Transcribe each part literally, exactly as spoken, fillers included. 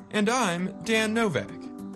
And I'm Dan Novak.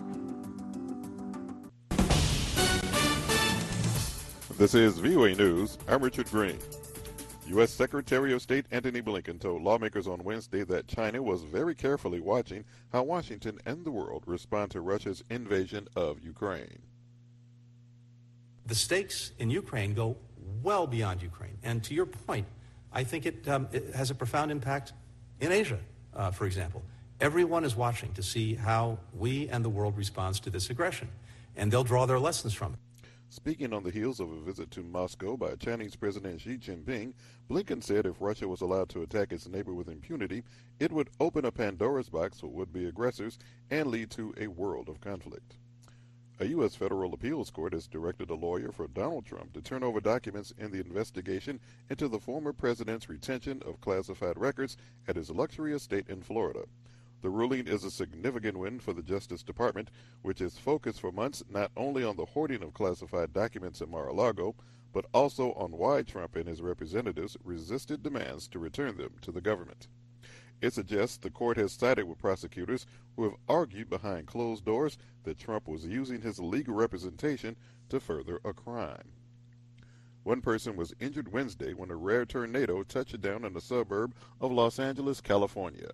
This is V O A News. I'm Richard Green. U S. Secretary of State Antony Blinken told lawmakers on Wednesday that China was very carefully watching how Washington and the world respond to Russia's invasion of Ukraine. The stakes in Ukraine go well beyond Ukraine. And to your point, I think it, um, it has a profound impact in Asia, uh, for example. Everyone is watching to see how we and the world responds to this aggression, and they'll draw their lessons from it. Speaking on the heels of a visit to Moscow by Chinese President Xi Jinping, Blinken said if Russia was allowed to attack its neighbor with impunity, it would open a Pandora's box for would-be aggressors and lead to a world of conflict. A U S federal appeals court has directed a lawyer for Donald Trump to turn over documents in the investigation into the former president's retention of classified records at his luxury estate in Florida. The ruling is a significant win for the Justice Department, which has focused for months not only on the hoarding of classified documents at Mar-a-Lago, but also on why Trump and his representatives resisted demands to return them to the government. It suggests the court has sided with prosecutors who have argued behind closed doors that Trump was using his legal representation to further a crime. One person was injured Wednesday when a rare tornado touched down in a suburb of Los Angeles, California.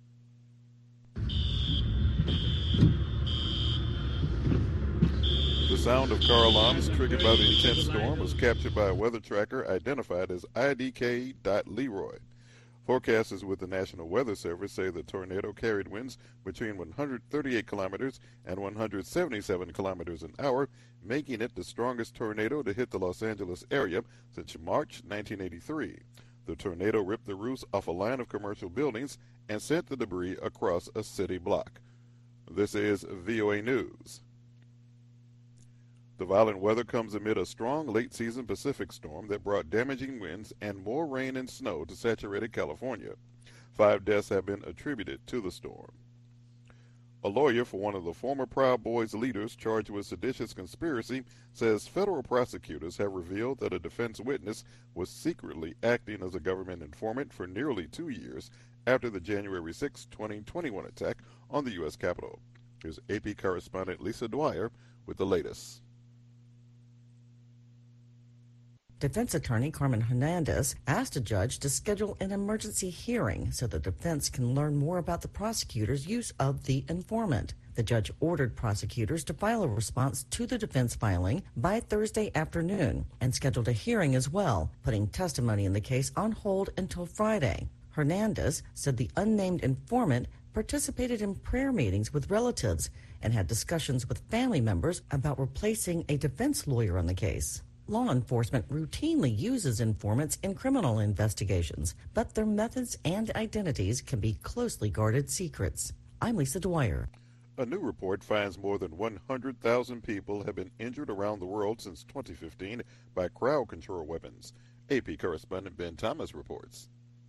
The sound of car alarms triggered by the intense storm was captured by a weather tracker identified as I D K Leroy. Forecasters with the National Weather Service say the tornado carried winds between one hundred thirty-eight kilometers and one hundred seventy-seven kilometers an hour, making it the strongest tornado to hit the Los Angeles area since March nineteen eighty-three. The tornado ripped the roofs off a line of commercial buildings and sent the debris across a city block. This is V O A News. The violent weather comes amid a strong late-season Pacific storm that brought damaging winds and more rain and snow to saturated California. Five deaths have been attributed to the storm. A lawyer for one of the former Proud Boys leaders charged with seditious conspiracy says federal prosecutors have revealed that a defense witness was secretly acting as a government informant for nearly two years after the January sixth, twenty twenty-one attack on the U S Capitol. Here's A P correspondent Lisa Dwyer with the latest. Defense attorney Carmen Hernandez asked a judge to schedule an emergency hearing so the defense can learn more about the prosecutor's use of the informant. The judge ordered prosecutors to file a response to the defense filing by Thursday afternoon and scheduled a hearing as well, putting testimony in the case on hold until Friday. Hernandez said the unnamed informant participated in prayer meetings with relatives and had discussions with family members about replacing a defense lawyer on the case. Law enforcement routinely uses informants in criminal investigations, but their methods and identities can be closely guarded secrets. I'm Lisa Dwyer. A new report finds more than one hundred thousand people have been injured around the world since twenty fifteen by crowd control weapons. A P correspondent Ben Thomas reports.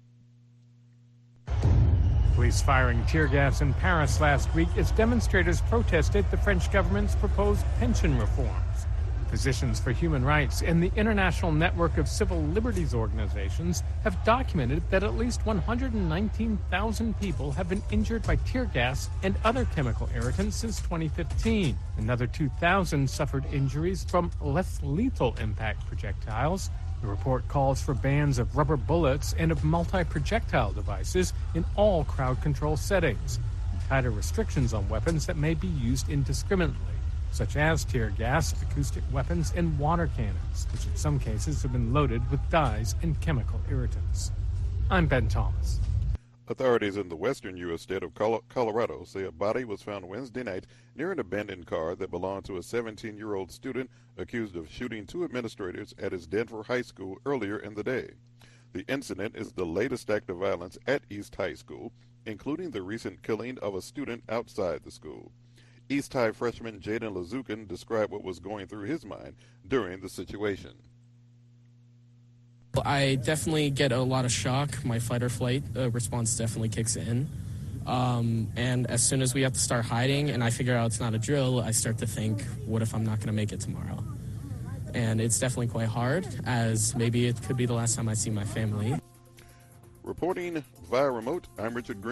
Police firing tear gas in Paris last week as demonstrators protested the French government's proposed pension reforms. Physicians for Human Rights and the International Network of Civil Liberties Organizations have documented that at least one hundred nineteen thousand people have been injured by tear gas and other chemical irritants since twenty fifteen. Another two thousand suffered injuries from less lethal impact projectiles. The report calls for bans of rubber bullets and of multi-projectile devices in all crowd control settings, and tighter restrictions on weapons that may be used indiscriminately, such as tear gas, acoustic weapons, and water cannons, which in some cases have been loaded with dyes and chemical irritants. I'm Ben Thomas. Authorities in the western U S state of Colorado say a body was found Wednesday night near an abandoned car that belonged to a seventeen-year-old student accused of shooting two administrators at his Denver high school earlier in the day. The incident is the latest act of violence at East High School, including the recent killing of a student outside the school. East High freshman Jaden Lazukin described what was going through his mind during the situation. I definitely get a lot of shock. My fight or flight uh, response definitely kicks in. Um, and as soon as we have to start hiding and I figure out it's not a drill, I start to think, what if I'm not going to make it tomorrow? And it's definitely quite hard, as maybe it could be the last time I see my family. Reporting via remote, I'm Richard Green.